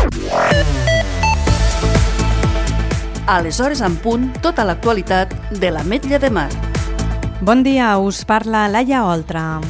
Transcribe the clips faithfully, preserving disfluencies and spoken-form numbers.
Aleshores en punt, tota l'actualitat de l'Ametlla de Mar. Bon dia, us parla Laia Oltra.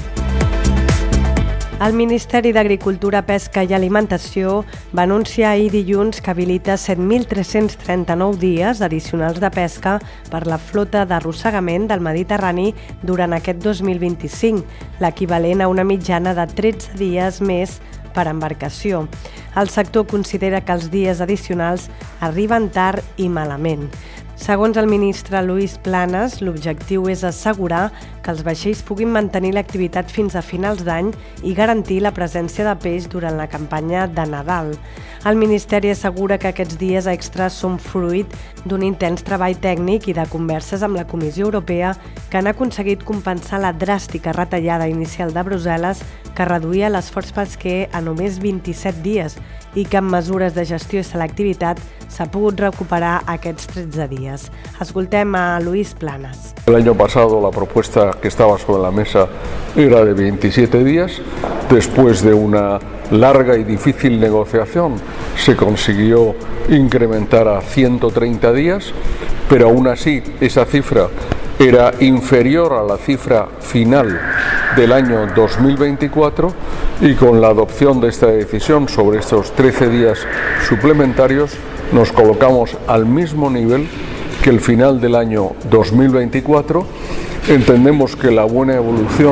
El Ministeri d'Agricultura, Pesca i Alimentació va anunciar ahir dilluns que habilita set mil tres-cents trenta-nou dies addicionals de pesca per la flota d'arrossegament del Mediterrani durant aquest dos mil vint-i-cinc, l'equivalent a una mitjana de tretze dies més per embarcació. El sector considera que els dies addicionals arriben tard i malament. Segons el ministre Luis Planas, l'objectiu és assegurar que els vaixells puguin mantenir l'activitat fins a finals d'any i garantir la presència de peix durant la campanya de Nadal. El Ministeri assegura que aquests dies extras són fruit d'un intens treball tècnic i de converses amb la Comissió Europea que han aconseguit compensar la dràstica retallada inicial de Brussel·les que reduïa l'esforç pesquer a només vint-i-set dies i que amb mesures de gestió i selectivitat s'ha pogut recuperar aquests tretze dies. Escoltem a Luis Planas. El año pasado la propuesta que estaba sobre la mesa era de veintisiete días. Después de una larga y difícil negociación se consiguió incrementar a ciento treinta días, pero aún así esa cifra era inferior a la cifra final del año dos mil veinticuatro y con la adopción de esta decisión sobre estos trece días suplementarios nos colocamos al mismo nivel que el final del año dos mil veinticuatro. Entendemos que la buena evolución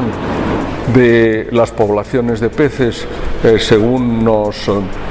de las poblaciones de peces, eh, según nos eh,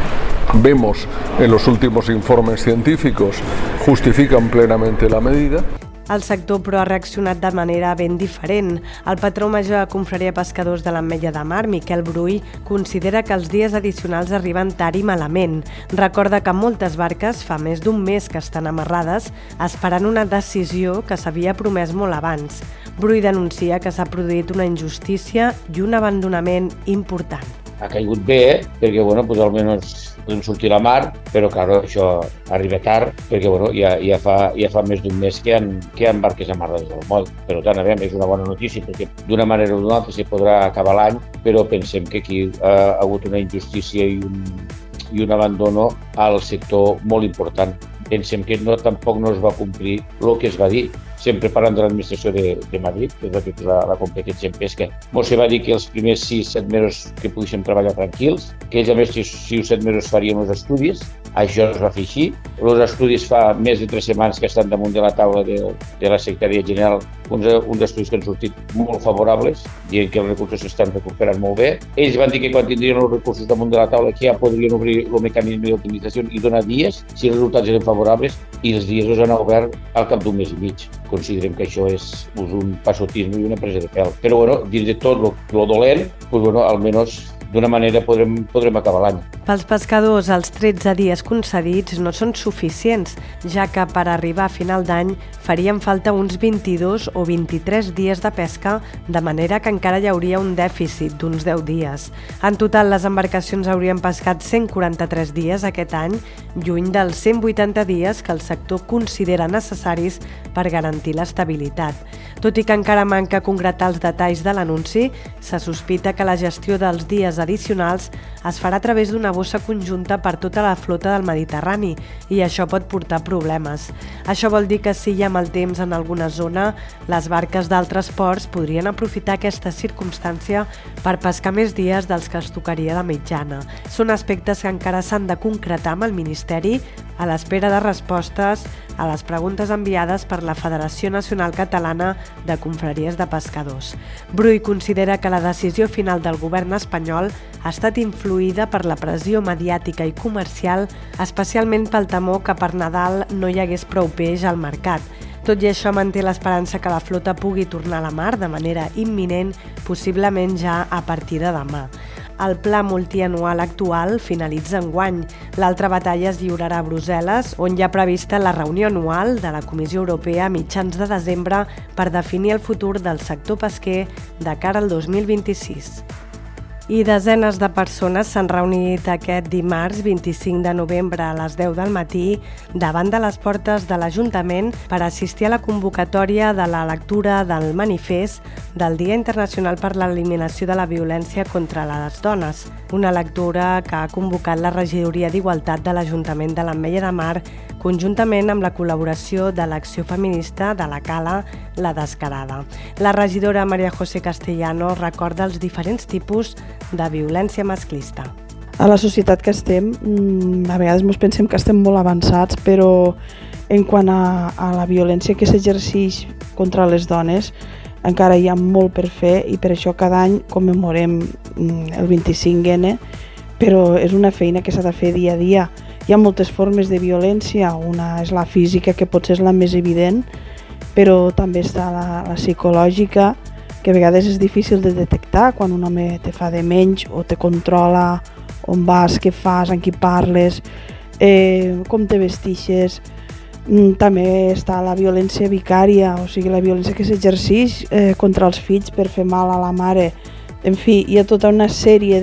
vemos en los últimos informes científicos, justifican plenamente la medida. El sector, però, ha reaccionat de manera ben diferent. El patró major de la Confraria de Pescadors de l'Ametlla de Mar, Miquel Brull, considera que els dies addicionals arriben tard i malament. Recorda que moltes barques fa més d'un mes que estan amarrades esperant una decisió que s'havia promès molt abans. Brull denuncia que s'ha produït una injustícia i un abandonament important. Ha caigut bé, perquè bueno, pues, almenys podem sortir a la mar, però claro, això arriba tard, perquè bueno, ja, ja, fa, ja fa més d'un mes que hi ha, que hi ha barques amarrades al moll. Per tant, a veure, és una bona notícia, perquè d'una manera o d'una altra s'hi podrà acabar l'any, però pensem que aquí ha hagut una injustícia i un, i un abandono al sector molt important. Pensem que no, tampoc no es va complir el que es va dir. Sempre parlant de l'administració de, de Madrid, que és la que té la, la competència en pesca. Mos se va dir que els primers sis set mesos que poguéssim treballar tranquils, que ells a més sis o set mesos farien els estudis, això es va fer així. Els estudis fa més de tres setmanes que estan damunt de la taula de, de la Secretaria General, uns, uns estudis que han sortit molt favorables, dient que els recursos s'estan recuperant molt bé. Ells van dir que quan tindrien els recursos damunt de la taula que ja podrien obrir el mecanisme d'optimització i donar dies, si els resultats eren favorables, i els dies els han obert al cap d'un mes i mig. Considerem que això és pues, un passotisme i una presa de pèl. Però bueno, dins de tot el dolent, pues, bueno, almenys d'una manera podrem, podrem acabar l'any. Pels pescadors, els tretze dies concedits no són suficients, ja que per arribar a final d'any farien falta uns vint-i-dos o vint-i-tres dies de pesca, de manera que encara hi hauria un dèficit d'uns deu dies. En total, les embarcacions haurien pescat cent quaranta-tres dies aquest any, lluny dels cent vuitanta dies que el sector considera necessaris per garantir l'estabilitat. Tot i que encara manca concretar els detalls de l'anunci, se sospita que la gestió dels dies addicionals es farà a través d'una bossa conjunta per tota la flota del Mediterrani i això pot portar problemes. Això vol dir que si hi ha mal temps en alguna zona, les barques d'altres ports podrien aprofitar aquesta circumstància per pescar més dies dels que es tocaria de mitjana. Són aspectes que encara s'han de concretar amb el Ministeri a l'espera de respostes a les preguntes enviades per la Federació Nacional Catalana de Confraries de Pescadors. Brull considera que la decisió final del govern espanyol ha estat influïda per la pressió mediàtica i comercial, especialment pel temor que per Nadal no hi hagués prou peix al mercat. Tot i això, manté l'esperança que la flota pugui tornar a la mar de manera imminent, possiblement ja a partir de demà. El pla multianual actual finalitza enguany. L'altra batalla es lliurarà a Brussel·les, on hi ha prevista la reunió anual de la Comissió Europea a mitjans de desembre per definir el futur del sector pesquer de cara al dos mil vint-i-sis. I desenes de persones s'han reunit aquest dimarts vint-i-cinc de novembre a les deu del matí davant de les portes de l'Ajuntament per assistir a la convocatòria de la lectura del manifest del Dia Internacional per l'Eliminació de la Violència contra les Dones. una lectura que ha convocat la Regidoria d'Igualtat de l'Ajuntament de l'Ametlla de Mar conjuntament amb la col·laboració de l'Acció Feminista de la Cala La Descarada. La regidora Maria José Castellano recorda els diferents tipus de violència masclista. A la societat que estem, a vegades ens pensem que estem molt avançats, però en quant a, a la violència que s'exerceix contra les dones, encara hi ha molt per fer i per això cada any commemorem el vint-i-cinc ene, però és una feina que s'ha de fer dia a dia. Hi ha moltes formes de violència, una és la física, que potser és la més evident, però també està la, la psicològica, que a vegades és difícil de detectar quan un home te fa de menys o te controla on vas, què fas, amb qui parles, eh, com te vestixes. També està la violència vicària, o sigui, la violència que s'exerceix eh, contra els fills per fer mal a la mare. En fi, hi ha tota una sèrie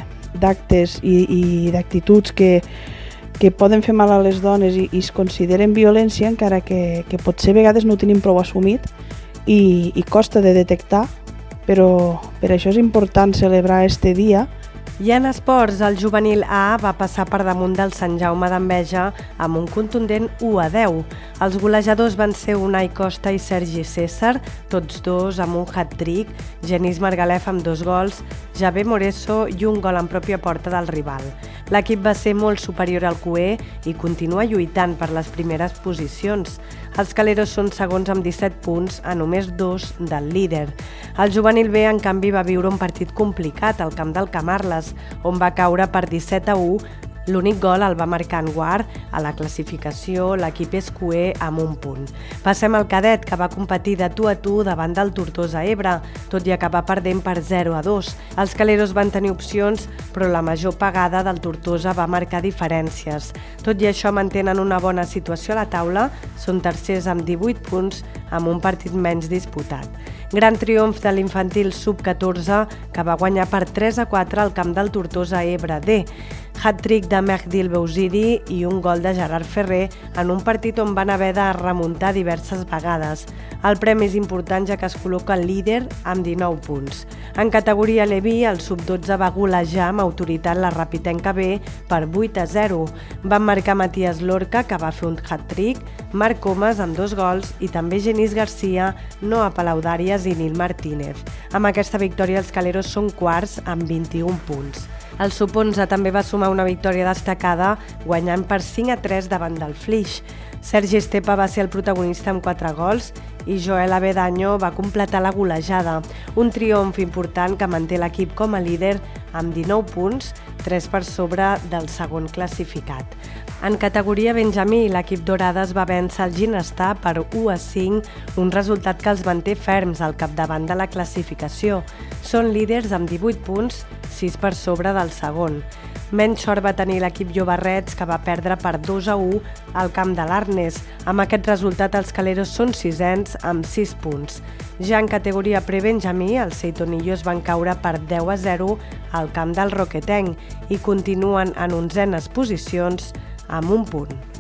d'actes i, i d'actituds que, que poden fer mal a les dones i, i es consideren violència, encara que, que potser a vegades no ho tenim prou assumit i, i costa de detectar, però per això és important celebrar este dia. I en esports, el juvenil A va passar per damunt del Sant Jaume d'Enveja amb un contundent u a deu. Els golejadors van ser Unai Costa i Sergi César, tots dos amb un hat-trick, Genís Margalef amb dos gols, Javé Moreso i un gol en pròpia porta del rival. L'equip va ser molt superior al Q E i continua lluitant per les primeres posicions. Els caleros són segons amb disset punts a només dos del líder. El juvenil B, en canvi, va viure un partit complicat al camp del Camarles, on va caure per disset a u. L'únic gol el va marcar en Guard. A la classificació, l'equip és Q E amb un punt. Passem al cadet, que va competir de tu a tu davant del Tortosa Ebre, tot i acabar perdent per zero a dos. Els caleros van tenir opcions, però la major pagada del Tortosa va marcar diferències. Tot i això, mantenen una bona situació a la taula, són tercers amb divuit punts, amb un partit menys disputat. Gran triomf de l'infantil sub catorze, que va guanyar per tres a quatre al camp del Tortosa Ebre D. Hat-trick de Mehdi El Bouzidi i un gol de Gerard Ferrer en un partit on van haver de remuntar diverses vegades. El premi és important, ja que es col·loca el líder amb dinou punts. En categoria Leví, el sub dotze va golejar amb autoritat la Rapitenca B per vuit a zero. Van marcar Matías Lorca, que va fer un hat-trick, Marc Comas amb dos gols i també Genís Garcia, Noa Palaudàries i Nil Martínez. Amb aquesta victòria els caleros són quarts amb vint-i-un punts. El sub onze també va sumar una victòria destacada, guanyant per cinc a tres davant del Flix. Sergi Estepa va ser el protagonista amb quatre gols i Joel Avedaño va completar la golejada. Un triomf important que manté l'equip com a líder amb dinou punts, tres per sobre del segon classificat. En categoria Benjamí, l'equip Dorades va vèncer el Ginestar per u a cinc, un resultat que els manté ferms al capdavant de la classificació. Són líders amb divuit punts, sis per sobre del segon. Menys sort va tenir l'equip Llobarrets, que va perdre per dos a u al camp de l'Arnes. Amb aquest resultat, els caleros són sisens amb sis punts. Ja en categoria pre-Benjamí, els Seitonillos van caure per deu a zero al camp del Roquetenc i continuen en onzenes posicions amb un punt.